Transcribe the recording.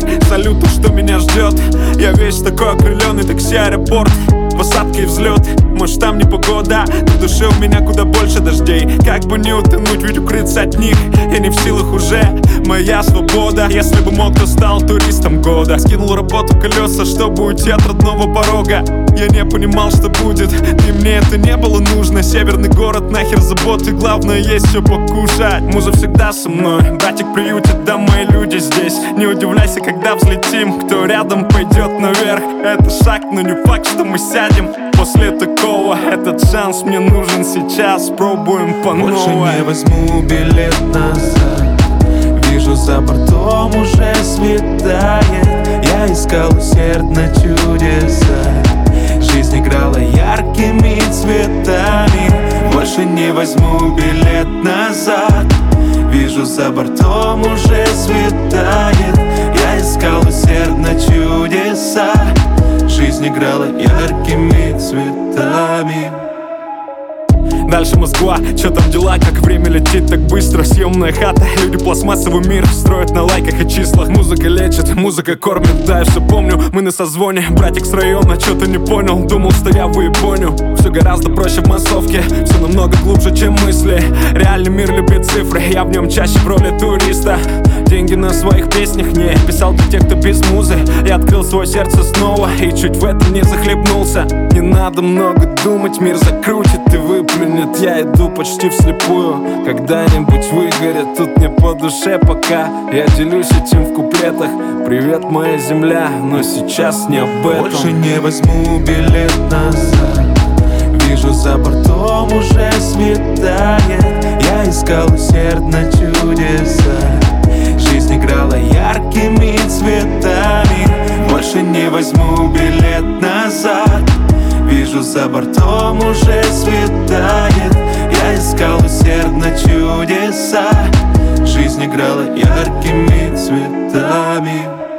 салюту, что меня ждет. Я весь такой окрыленный, такси, аэропорт, посадка и взлет. Может там не погода, но в душе у меня куда больше дождей. Как бы не утонуть, ведь укрыться от них я не в силах уже. Моя свобода, если бы мог, то стал туристом года. Скинул работу колеса, чтобы уйти от родного порога. Я не понимал, что будет, и мне это не было нужно. Северный город, нахер заботы, главное есть что покушать. Муза всегда со мной, братик приютит, да мои люди здесь. Не удивляйся, когда взлетим, кто рядом пойдет наверх. Это шаг, но не факт, что мы сядем. После такого этот шанс мне нужен сейчас. Пробуем по новой. Больше не возьму билет назад. Вижу, за бортом уже светает. Я искал усердно чудеса. Жизнь играла яркими цветами. Больше не возьму билет назад. Вижу, за бортом уже светает. Я искал усердно чудеса. Жизнь играла яркими цветами. Дальше Москва, чё там дела, как время летит так быстро. Съемная хата, люди пластмассовый мир строят на лайках и числах. Музыка лечит, музыка кормит, да, я все помню. Мы на созвоне, братик с района, чё-то не понял. Думал, что я выебоню. Все гораздо проще в массовке, все намного глубже, чем мысли. Реальный мир любит цифры, я в нем чаще в роли туриста. Деньги на своих песнях не писал для тех, кто без музы. Я открыл свое сердце снова и чуть в этом не захлебнулся. Не надо много думать, мир закрутит и выплюнет. Я иду почти вслепую, когда-нибудь выгорит. Тут мне по душе пока, я делюсь этим в куплетах. Привет, моя земля, но сейчас не об этом. Больше не возьму билет назад. Вижу, за бортом уже светает. Я искал усердно чудеса. Жизнь играла яркими цветами. Больше не возьму билет назад. Вижу, за бортом уже светает. Я искал усердно чудеса. Жизнь играла яркими цветами.